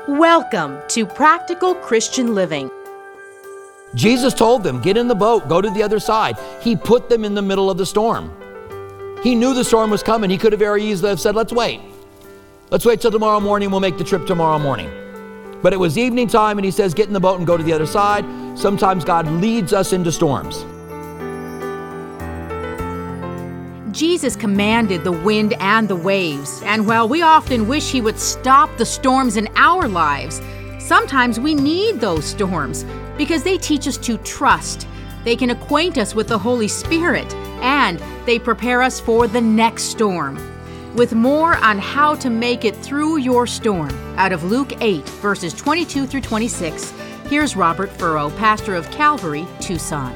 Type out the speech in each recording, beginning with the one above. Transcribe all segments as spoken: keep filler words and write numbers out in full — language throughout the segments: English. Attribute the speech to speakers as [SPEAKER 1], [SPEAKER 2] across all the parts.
[SPEAKER 1] Welcome to Practical Christian Living.
[SPEAKER 2] Jesus told them, get in the boat, go to the other side. He put them in the middle of the storm. He knew the storm was coming. He could have very easily have said, let's wait. Let's wait till tomorrow morning. We'll make the trip tomorrow morning. But it was evening time, and he says, get in the boat and go to the other side. Sometimes God leads us into storms.
[SPEAKER 3] Jesus commanded the wind and the waves, and while we often wish he would stop the storms in our lives, sometimes we need those storms because they teach us to trust. They can acquaint us with the Holy Spirit, and they prepare us for the next storm. With more on how to make it through your storm, out of Luke eight, verses twenty-two through twenty-six, here's Robert Furrow, pastor of Calvary, Tucson.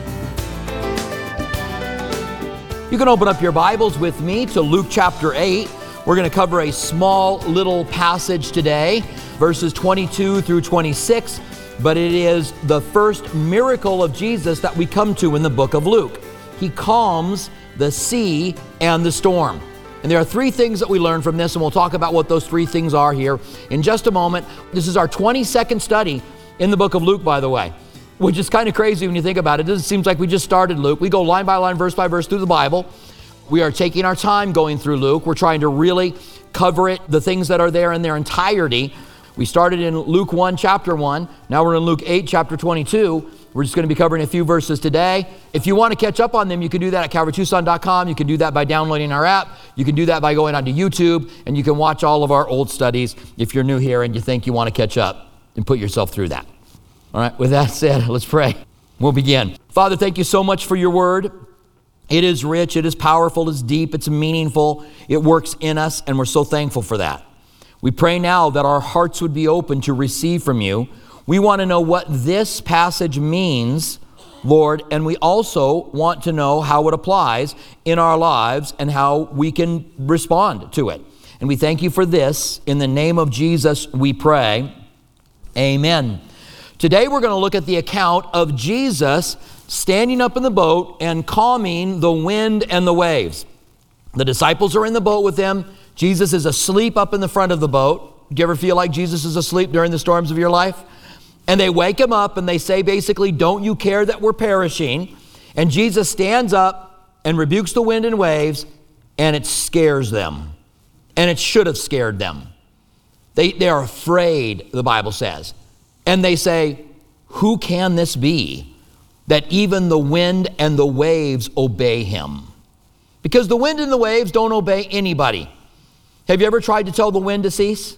[SPEAKER 2] You can open up your Bibles with me to Luke chapter eight. We're going to cover a small little passage today, verses twenty-two through twenty-six, but it is the first miracle of Jesus that we come to in the book of Luke. He calms the sea and the storm. And there are three things that we learn from this, and we'll talk about what those three things are here in just a moment. This is our twenty-second study in the book of Luke, by the way, which is kind of crazy when you think about it. It doesn't seem like we just started Luke. We go line by line, verse by verse through the Bible. We are taking our time going through Luke. We're trying to really cover it, the things that are there in their entirety. We started in Luke one, chapter one. Now we're in Luke eight, chapter twenty-two. We're just going to be covering a few verses today. If you want to catch up on them, you can do that at calvary tucson dot com. You can do that by downloading our app. You can do that by going onto YouTube, and you can watch all of our old studies if you're new here and you think you want to catch up and put yourself through that. All right, with that said, let's pray. We'll begin. Father, thank you so much for your word. It is rich, it is powerful, it's deep, it's meaningful. It works in us, and we're so thankful for that. We pray now that our hearts would be open to receive from you. We want to know what this passage means, Lord, and we also want to know how it applies in our lives and how we can respond to it. And we thank you for this. In the name of Jesus, we pray. Amen. Today we're going to look at the account of Jesus standing up in the boat and calming the wind and the waves. The disciples are in the boat with him. Jesus is asleep up in the front of the boat. Do you ever feel like Jesus is asleep during the storms of your life? And they wake him up and they say basically, don't you care that we're perishing? And Jesus stands up and rebukes the wind and waves, and it scares them. And it should have scared them. They, they are afraid, the Bible says. And they say, who can this be that even the wind and the waves obey him? Because the wind and the waves don't obey anybody. Have you ever tried to tell the wind to cease?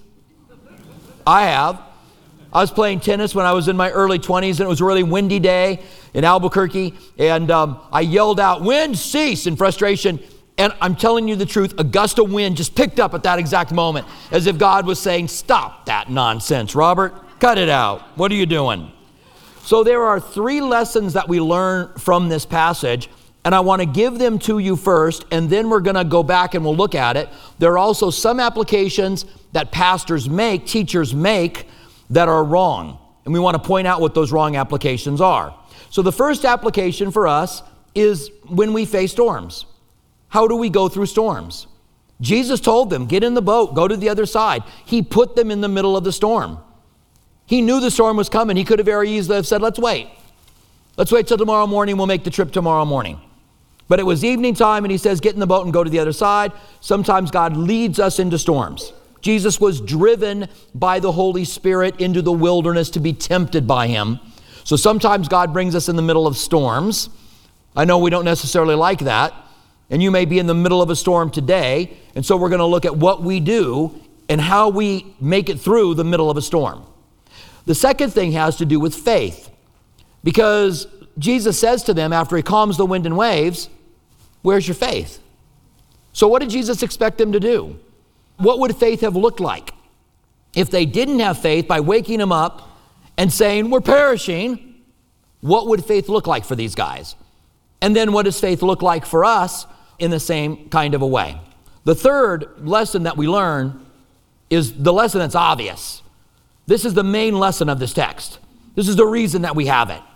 [SPEAKER 2] I have. I was playing tennis when I was in my early twenties, and it was a really windy day in Albuquerque, and um, I yelled out, wind, cease, in frustration. And I'm telling you the truth, a gust of wind just picked up at that exact moment, as if God was saying, stop that nonsense, Robert. Cut it out. What are you doing? So there are three lessons that we learn from this passage, and I want to give them to you first, and then we're going to go back and we'll look at it. There are also some applications that pastors make, teachers make, that are wrong, and we want to point out what those wrong applications are. So the first application for us is when we face storms. How do we go through storms? Jesus told them, get in the boat, go to the other side. He put them in the middle of the storm. He knew the storm was coming. He could have very easily have said, let's wait. Let's wait till tomorrow morning. We'll make the trip tomorrow morning. But it was evening time, and he says, get in the boat and go to the other side. Sometimes God leads us into storms. Jesus was driven by the Holy Spirit into the wilderness to be tempted by him. So sometimes God brings us in the middle of storms. I know we don't necessarily like that. And you may be in the middle of a storm today. And so we're going to look at what we do and how we make it through the middle of a storm. The second thing has to do with faith, because Jesus says to them after he calms the wind and waves, where's your faith? So what did Jesus expect them to do? What would faith have looked like if they didn't have faith by waking them up and saying, we're perishing? What would faith look like for these guys? And then what does faith look like for us in the same kind of a way? The third lesson that we learn is the lesson that's obvious. This is the main lesson of this text. This is the reason that we have it.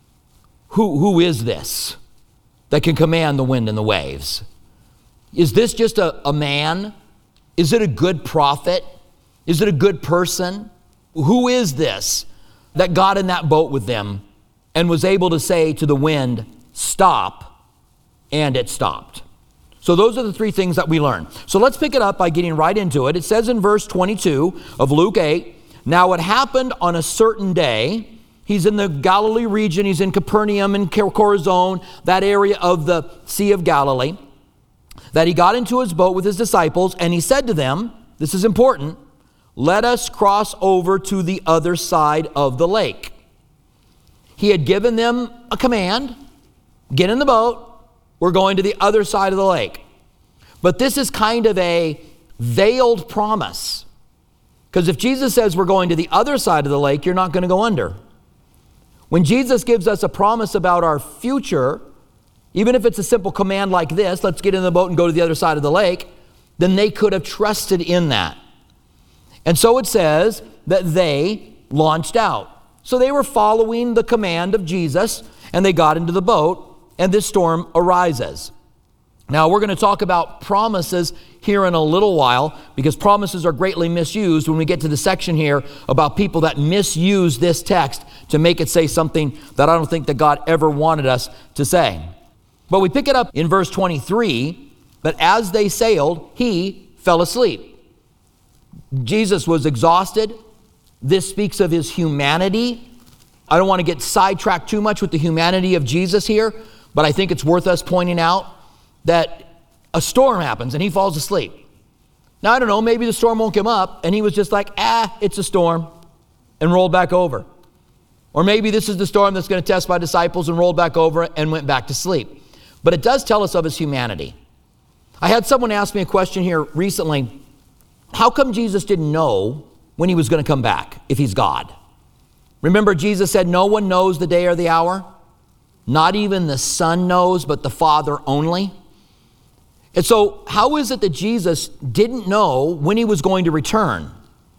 [SPEAKER 2] Who, who is this that can command the wind and the waves? Is this just a, a man? Is it a good prophet? Is it a good person? Who is this that got in that boat with them and was able to say to the wind, stop, and it stopped? So those are the three things that we learn. So let's pick it up by getting right into it. It says in verse twenty-two of Luke eight, now it happened on a certain day. He's in the Galilee region. He's in Capernaum and Chorazin, that area of the Sea of Galilee, that he got into his boat with his disciples, and he said to them, this is important, let us cross over to the other side of the lake. He had given them a command, get in the boat, we're going to the other side of the lake. But this is kind of a veiled promise. Because if Jesus says we're going to the other side of the lake, you're not going to go under. When Jesus gives us a promise about our future, even if it's a simple command like this, let's get in the boat and go to the other side of the lake, then they could have trusted in that. And so it says that they launched out. So they were following the command of Jesus, and they got into the boat, and this storm arises. Now, we're going to talk about promises here in a little while, because promises are greatly misused when we get to the section here about people that misuse this text to make it say something that I don't think that God ever wanted us to say. But we pick it up in verse twenty-three, that as they sailed, he fell asleep. Jesus was exhausted. This speaks of his humanity. I don't want to get sidetracked too much with the humanity of Jesus here, but I think it's worth us pointing out that a storm happens and he falls asleep. Now, I don't know, maybe the storm woke him up and he was just like, ah, it's a storm, and rolled back over. Or maybe this is the storm that's going to test my disciples, and rolled back over and went back to sleep. But it does tell us of his humanity. I had someone ask me a question here recently. How come Jesus didn't know when he was going to come back if he's God? Remember, Jesus said, no one knows the day or the hour. Not even the Son knows, but the Father only. And so how is it that Jesus didn't know when he was going to return?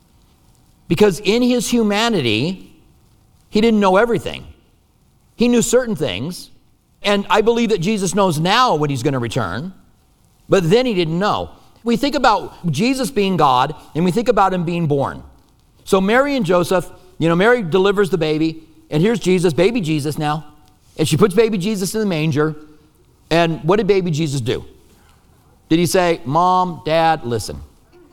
[SPEAKER 2] Because in his humanity, he didn't know everything. He knew certain things. And I believe that Jesus knows now when he's going to return. But then he didn't know. We think about Jesus being God, and we think about him being born. So Mary and Joseph, you know, Mary delivers the baby, and here's Jesus, baby Jesus now. And she puts baby Jesus in the manger. And what did baby Jesus do? Did he say, Mom, Dad, listen.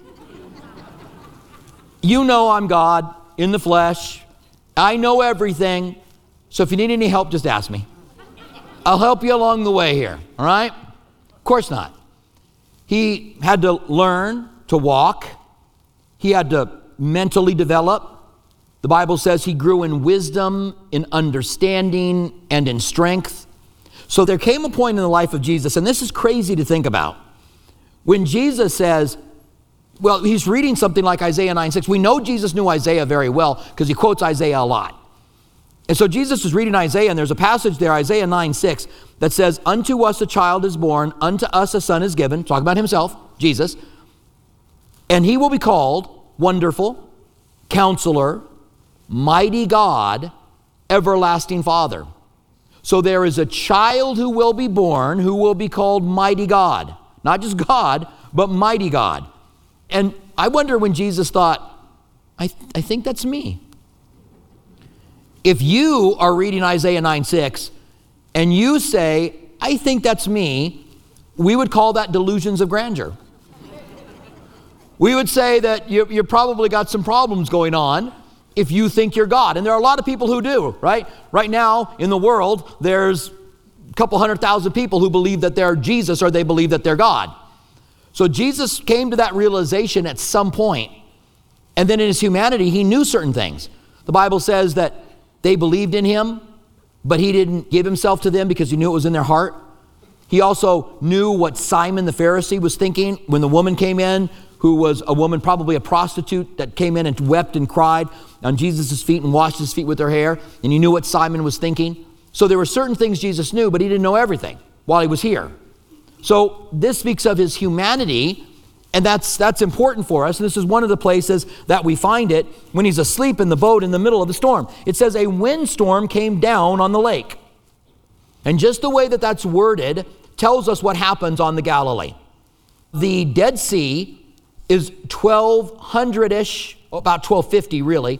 [SPEAKER 2] You know I'm God in the flesh. I know everything. So if you need any help, just ask me. I'll help you along the way here, all right? Of course not. He had to learn to walk. He had to mentally develop. The Bible says he grew in wisdom, in understanding, and in strength. So there came a point in the life of Jesus, and this is crazy to think about, when Jesus says, well, he's reading something like Isaiah nine six. We know Jesus knew Isaiah very well because he quotes Isaiah a lot. And so Jesus is reading Isaiah, and there's a passage there, Isaiah nine six, that says, unto us a child is born, unto us a son is given, talking about himself, Jesus, and he will be called Wonderful, Counselor, Mighty God, Everlasting Father. So there is a child who will be born who will be called Mighty God. Not just God, but Mighty God. And I wonder when Jesus thought, I, th- I think that's me. If you are reading Isaiah nine six and you say, I think that's me, we would call that delusions of grandeur. We would say that you, you probably got some problems going on if you think you're God. And there are a lot of people who do, right? Right now in the world, there's a couple hundred thousand people who believe that they're Jesus or they believe that they're God. So Jesus came to that realization at some point. And then in his humanity, he knew certain things. The Bible says that they believed in him, but he didn't give himself to them because he knew it was in their heart. He also knew what Simon the Pharisee was thinking when the woman came in, who was a woman, probably a prostitute, that came in and wept and cried on Jesus' feet and washed his feet with her hair. And he knew what Simon was thinking. So there were certain things Jesus knew, but he didn't know everything while he was here. So this speaks of his humanity, and that's that's important for us. And this is one of the places that we find it when he's asleep in the boat in the middle of the storm. It says a windstorm came down on the lake. And just the way that that's worded tells us what happens on the Galilee. The Dead Sea is twelve hundred-ish, about twelve fifty really,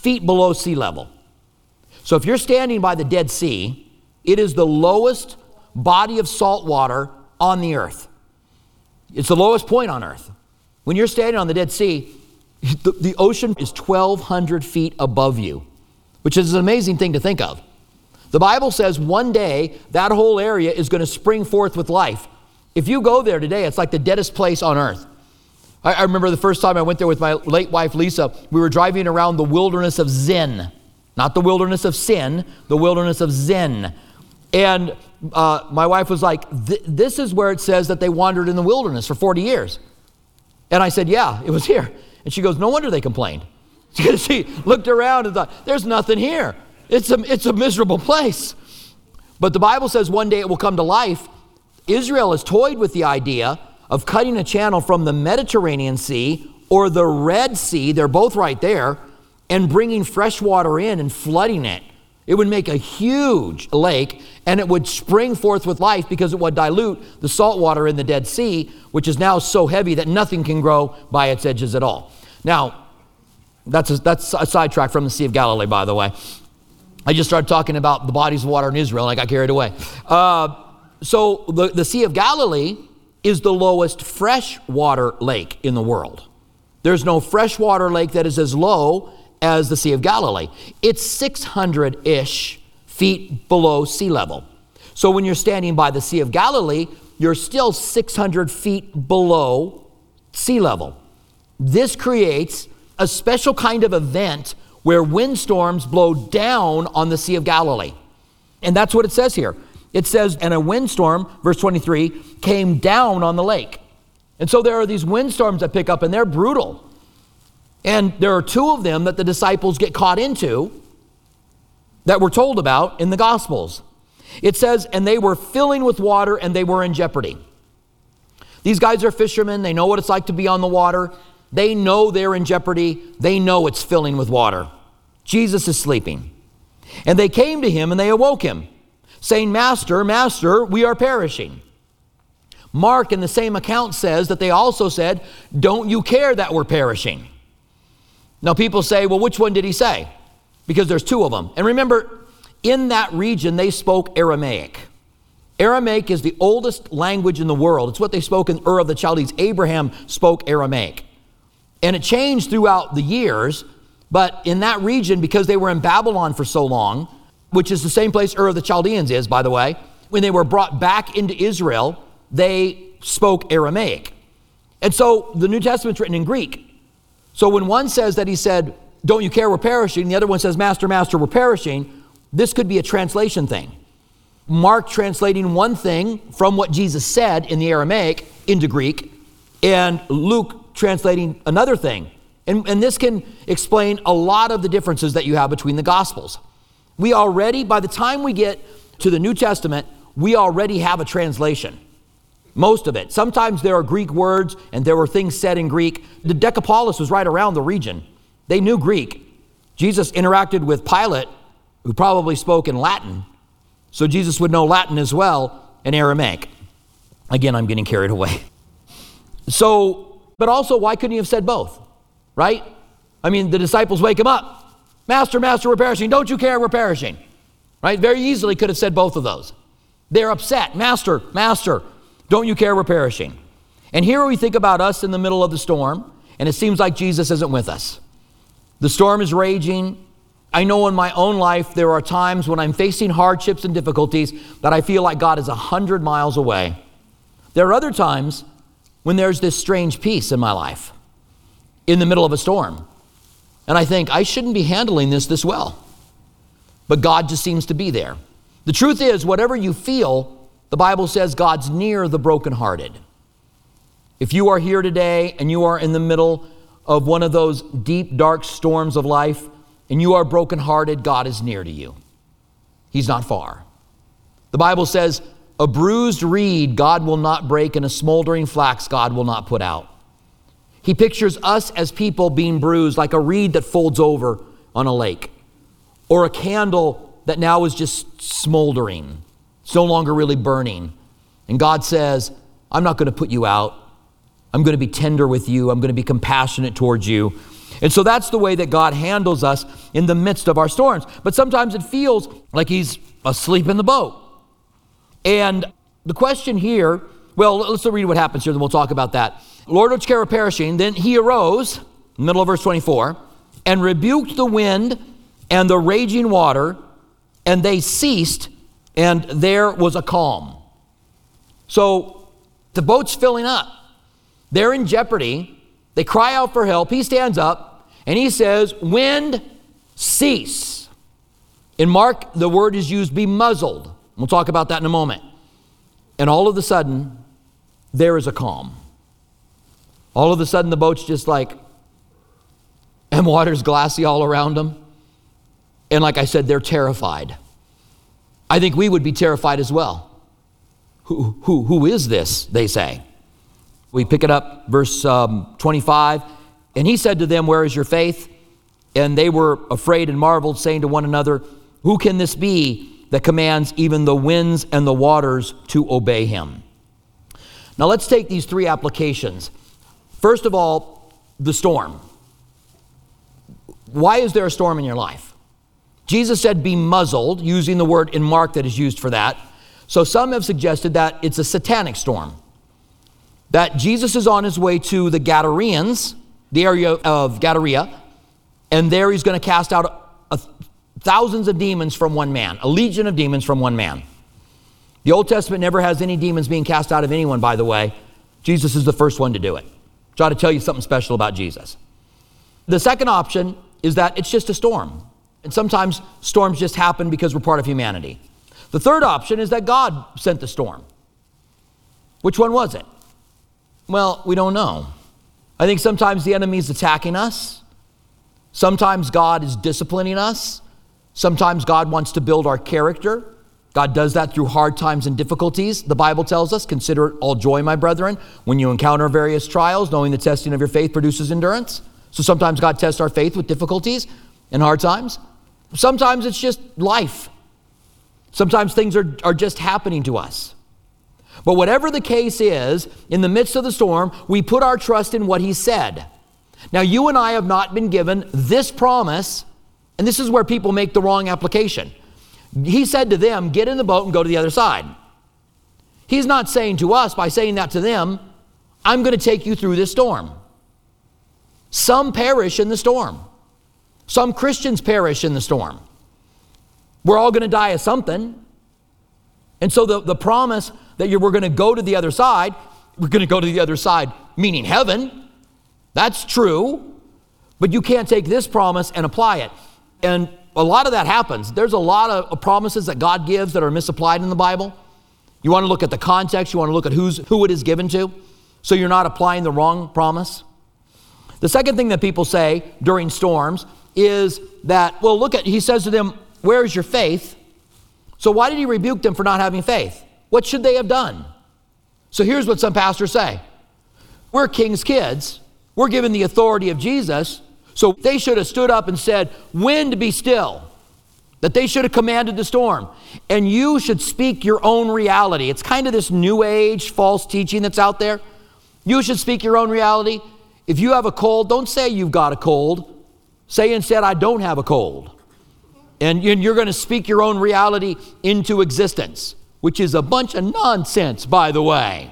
[SPEAKER 2] feet below sea level. So if you're standing by the Dead Sea, it is the lowest body of salt water on the earth. It's the lowest point on earth. When you're standing on the Dead Sea, the, the ocean is twelve hundred feet above you, which is an amazing thing to think of. The Bible says one day that whole area is going to spring forth with life. If you go there today, it's like the deadest place on earth. I, I remember the first time I went there with my late wife, Lisa, we were driving around the wilderness of Zin. Not the wilderness of sin, the wilderness of Zin. And uh, my wife was like, this is where it says that they wandered in the wilderness for forty years. And I said, yeah, it was here. And she goes, no wonder they complained. She looked around and thought, there's nothing here. It's a, it's a miserable place. But the Bible says one day it will come to life. Israel has toyed with the idea of cutting a channel from the Mediterranean Sea or the Red Sea, they're both right there, and bringing fresh water in and flooding it. It would make a huge lake, and it would spring forth with life because it would dilute the salt water in the Dead Sea, which is now so heavy that nothing can grow by its edges at all. Now, that's a, that's a sidetrack from the Sea of Galilee, by the way. I just started talking about the bodies of water in Israel, and I got carried away. Uh, so the, the Sea of Galilee is the lowest freshwater lake in the world. There's no freshwater lake that is as low as the Sea of Galilee. It's six hundred-ish feet below sea level. So when you're standing by the Sea of Galilee, you're still six hundred feet below sea level. This creates a special kind of event where windstorms blow down on the Sea of Galilee. And that's what it says here. It says, and a windstorm, verse twenty-three, came down on the lake. And so there are these windstorms that pick up, and they're brutal. And there are two of them that the disciples get caught into that we're told about in the Gospels. It says, and they were filling with water, and they were in jeopardy. These guys are fishermen. They know what it's like to be on the water. They know they're in jeopardy. They know it's filling with water. Jesus is sleeping. And they came to him, and they awoke him, saying, Master, Master, we are perishing. Mark in the same account says that they also said, don't you care that we're perishing? Now people say, well, which one did he say? Because there's two of them. And remember, in that region, they spoke Aramaic. Aramaic is the oldest language in the world. It's what they spoke in Ur of the Chaldees. Abraham spoke Aramaic. And it changed throughout the years, but in that region, because they were in Babylon for so long, which is the same place Ur of the Chaldeans is, by the way, when they were brought back into Israel, they spoke Aramaic. And so the New Testament's written in Greek. So when one says that he said, don't you care, we're perishing, the other one says, Master, Master, we're perishing, this could be a translation thing. Mark translating one thing from what Jesus said in the Aramaic into Greek, and Luke translating another thing. And, and this can explain a lot of the differences that you have between the Gospels. We already, by the time we get to the New Testament, we already have a translation. Most of it. Sometimes there are Greek words and there were things said in Greek. The Decapolis was right around the region. They knew Greek. Jesus interacted with Pilate, who probably spoke in Latin. So Jesus would know Latin as well, and Aramaic. Again, I'm getting carried away. So, but also, why couldn't he have said both? Right? I mean, the disciples wake him up. Master, Master, we're perishing. Don't you care, we're perishing. Right? Very easily could have said both of those. They're upset. Master, Master, don't you care, we're perishing. And here we think about us in the middle of the storm, and it seems like Jesus isn't with us. The storm is raging. I know in my own life there are times when I'm facing hardships and difficulties that I feel like God is a hundred miles away. There are other times when there's this strange peace in my life in the middle of a storm. And I think I shouldn't be handling this this well. But God just seems to be there. The truth is, whatever you feel, the Bible says God's near the brokenhearted. If you are here today and you are in the middle of one of those deep, dark storms of life and you are brokenhearted, God is near to you. He's not far. The Bible says, a bruised reed God will not break, and a smoldering flax God will not put out. He pictures us as people being bruised like a reed that folds over on a lake, or a candle that now is just smoldering. It's no longer really burning. And God says, I'm not going to put you out. I'm going to be tender with you. I'm going to be compassionate towards you. And so that's the way that God handles us in the midst of our storms. But sometimes it feels like he's asleep in the boat. And the question here, well, let's read what happens here, then we'll talk about that. Lord, which care of perishing, then he arose, middle of verse twenty-four, and rebuked the wind and the raging water, and they ceased, and there was a calm. So the boat's filling up. They're in jeopardy. They cry out for help. He stands up and he says, wind, cease. In Mark, the word is used, be muzzled. We'll talk about that in a moment. And all of a sudden, there is a calm. All of a sudden, the boat's just like, and water's glassy all around them. And like I said, they're terrified. I think we would be terrified as well. Who, who, who is this, they say. We pick it up, verse um, twenty-five. And he said to them, where is your faith? And they were afraid and marveled, saying to one another, who can this be that commands even the winds and the waters to obey him? Now let's take these three applications. First of all, the storm. Why is there a storm in your life? Jesus said be muzzled, using the word in Mark that is used for that. So some have suggested that it's a satanic storm. That Jesus is on his way to the Gadareans, the area of Gadarea, and there he's going to cast out a, a, thousands of demons from one man, a legion of demons from one man. The Old Testament never has any demons being cast out of anyone, by the way. Jesus is the first one to do it. So I ought to tell you something special about Jesus. The second option is that it's just a storm. And sometimes storms just happen because we're part of humanity. The third option is that God sent the storm. Which one was it? Well, we don't know. I think sometimes the enemy is attacking us. Sometimes God is disciplining us. Sometimes God wants to build our character. God does that through hard times and difficulties. The Bible tells us, consider it all joy, my brethren, when you encounter various trials, knowing the testing of your faith produces endurance. So sometimes God tests our faith with difficulties and hard times. Sometimes it's just life. Sometimes things are, are just happening to us. But whatever the case is, in the midst of the storm, we put our trust in what he said. Now, you and I have not been given this promise, and this is where people make the wrong application. He said to them, get in the boat and go to the other side. He's not saying to us, by saying that to them, I'm going to take you through this storm. Some perish in the storm. Some Christians perish in the storm. We're all going to die of something. And so the, the promise that you're, we're going to go to the other side, we're going to go to the other side, meaning heaven. That's true. But you can't take this promise and apply it. And a lot of that happens. There's a lot of promises that God gives that are misapplied in the Bible. You want to look at the context. You want to look at who's, who it is given to, so you're not applying the wrong promise. The second thing that people say during storms is that, well, look at, he says to them, where is your faith? So why did he rebuke them for not having faith? What should they have done? So here's what some pastors say. We're king's kids. We're given the authority of Jesus. So they should have stood up and said, wind, be still. That they should have commanded the storm. And you should speak your own reality. It's kind of this new age false teaching that's out there. You should speak your own reality. If you have a cold, don't say you've got a cold. Say instead, I don't have a cold. And you're going to speak your own reality into existence, which is a bunch of nonsense, by the way.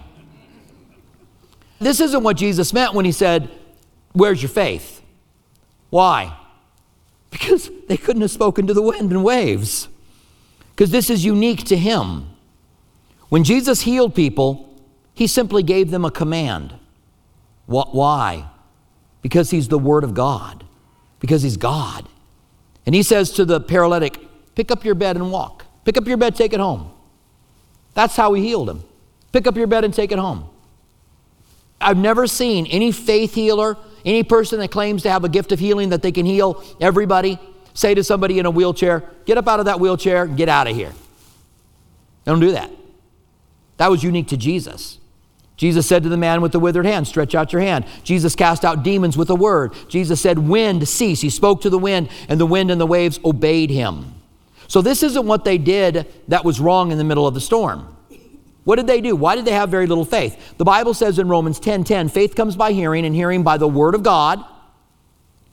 [SPEAKER 2] This isn't what Jesus meant when he said, where's your faith? Why? Because they couldn't have spoken to the wind and waves. Because this is unique to him. When Jesus healed people, he simply gave them a command. Why? Because he's the Word of God. Because he's God. And he says to the paralytic, pick up your bed and walk. Pick up your bed, take it home. That's how he healed him. Pick up your bed and take it home. I've never seen any faith healer, any person that claims to have a gift of healing that they can heal everybody, say to somebody in a wheelchair, get up out of that wheelchair, get out of here. They don't do that. That was unique to Jesus. Jesus said to the man with the withered hand, stretch out your hand. Jesus cast out demons with a word. Jesus said, wind, cease. He spoke to the wind, and the wind and the waves obeyed him. So this isn't what they did that was wrong in the middle of the storm. What did they do? Why did they have very little faith? The Bible says in Romans ten ten, faith comes by hearing, and hearing by the word of God.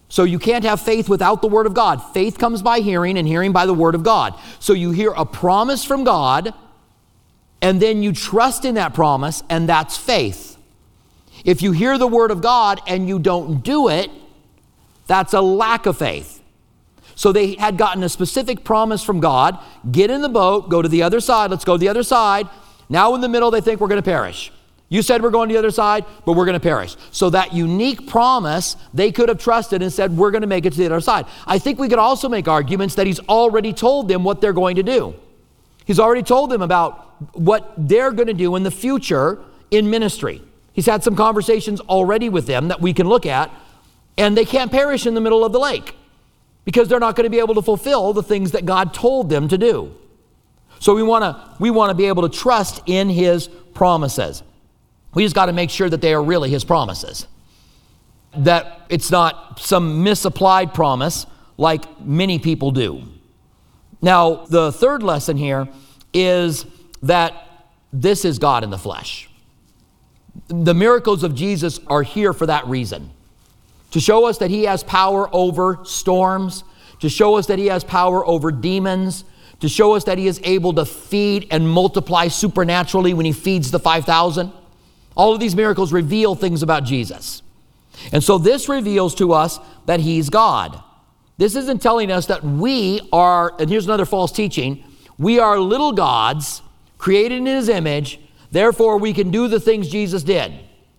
[SPEAKER 2] So you can't have faith without the Word of God. Faith comes by hearing, and hearing by the Word of God. So you hear a promise from God, and then you trust in that promise, and that's faith. If you hear the Word of God and you don't do it, that's a lack of faith. So they had gotten a specific promise from God. Get in the boat, go to the other side. Let's go to the other side. Now in the middle, they think we're going to perish. You said we're going to the other side, but we're going to perish. So that unique promise, they could have trusted and said, we're going to make it to the other side. I think we could also make arguments that he's already told them what they're going to do. He's already told them about what they're going to do in the future in ministry. He's had some conversations already with them that we can look at, and they can't perish in the middle of the lake because they're not going to be able to fulfill the things that God told them to do. So we want to we want to be able to trust in his promises. We just got to make sure that they are really his promises. That it's not some misapplied promise like many people do. Now, the third lesson here is that this is God in the flesh. The miracles of Jesus are here for that reason. To show us that he has power over storms, to show us that he has power over demons, to show us that he is able to feed and multiply supernaturally when he feeds the five thousand. All of these miracles reveal things about Jesus. And so this reveals to us that he's God. This isn't telling us that we are, and here's another false teaching, we are little gods created in his image, therefore we can do the things Jesus did.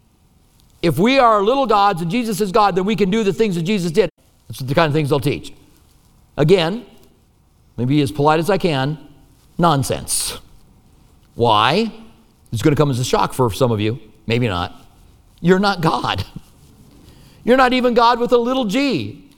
[SPEAKER 2] If we are little gods and Jesus is God, then we can do the things that Jesus did. That's the kind of things they'll teach. Again, let me be as polite as I can, nonsense. Why? It's going to come as a shock for some of you. Maybe not. You're not God. You're not even God with a little g.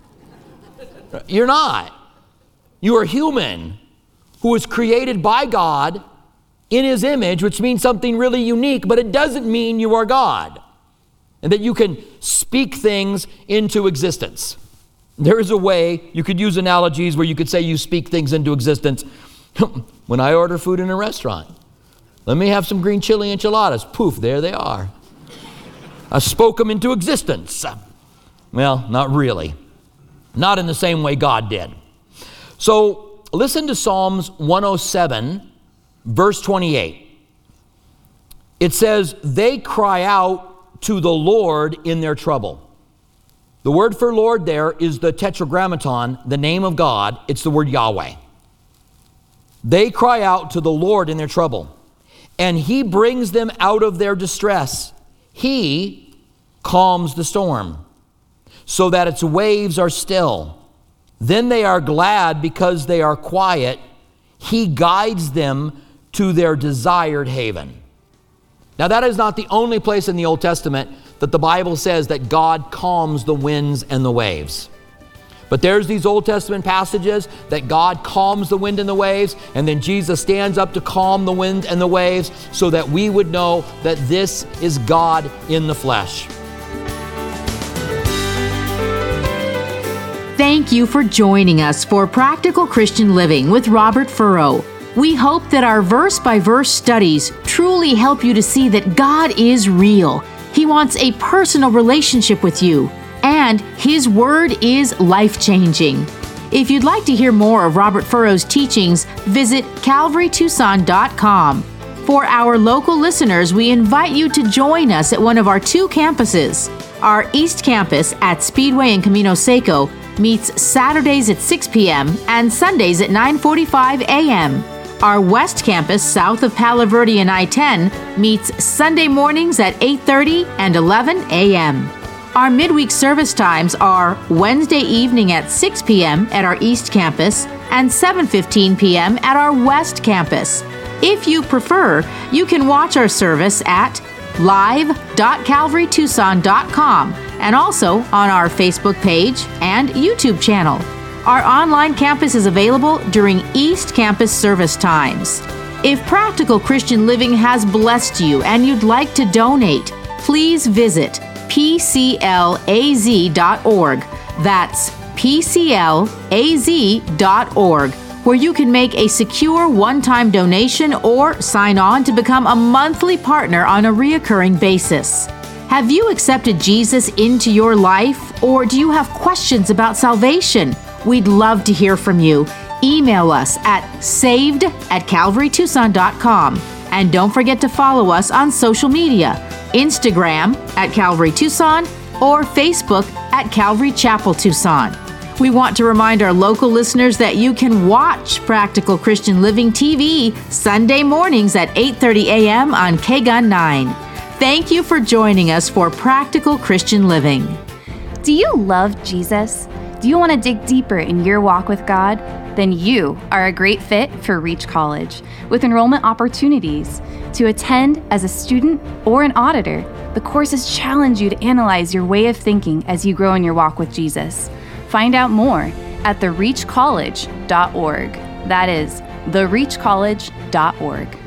[SPEAKER 2] You're not. You are human who was created by God in his image, which means something really unique, but it doesn't mean you are God and that you can speak things into existence. There is a way you could use analogies where you could say you speak things into existence. When I order food in a restaurant, let me have some green chili enchiladas. Poof, there they are. I spoke them into existence. Well, not really. Not in the same way God did. So listen to Psalms one oh seven, verse twenty-eight. It says, they cry out to the Lord in their trouble. The word for Lord there is the tetragrammaton, the name of God. It's the word Yahweh. They cry out to the Lord in their trouble, and he brings them out of their distress. He calms the storm so that its waves are still. Then they are glad because they are quiet. He guides them to their desired haven. Now, that is not the only place in the Old Testament that the Bible says that God calms the winds and the waves. But there's these Old Testament passages that God calms the wind and the waves, and then Jesus stands up to calm the wind and the waves so that we would know that this is God in the flesh.
[SPEAKER 3] Thank you for joining us for Practical Christian Living with Robert Furrow. We hope that our verse-by-verse studies truly help you to see that God is real. He wants a personal relationship with you, and His Word is life-changing. If you'd like to hear more of Robert Furrow's teachings, visit calvary tucson dot com. For our local listeners, we invite you to join us at one of our two campuses. Our East Campus at Speedway and Camino Seco meets Saturdays at six p.m. and Sundays at nine forty-five a.m. Our West Campus, south of Palo Verde and I ten, meets Sunday mornings at eight thirty and eleven a.m. Our midweek service times are Wednesday evening at six p.m. at our East Campus and seven fifteen p.m. at our West Campus. If you prefer, you can watch our service at live dot calvary tucson dot com and also on our Facebook page and YouTube channel. Our online campus is available during East Campus service times. If Practical Christian Living has blessed you and you'd like to donate, please visit p c l a z dot org. That's p c l a z dot org, where you can make a secure one-time donation or sign on to become a monthly partner on a reoccurring basis. Have you accepted Jesus into your life, or do you have questions about salvation? We'd love to hear from you. Email us at saved at calvary tucson dot com. And don't forget to follow us on social media, Instagram at Calvary Tucson or Facebook at Calvary Chapel Tucson. We want to remind our local listeners that you can watch Practical Christian Living T V Sunday mornings at eight thirty a.m. on K G U N nine. Thank you for joining us for Practical Christian Living.
[SPEAKER 4] Do you love Jesus? Do you want to dig deeper in your walk with God? Then you are a great fit for Reach College, with enrollment opportunities. To attend as a student or an auditor, the courses challenge you to analyze your way of thinking as you grow in your walk with Jesus. Find out more at the reach college dot org. That is the reach college dot org.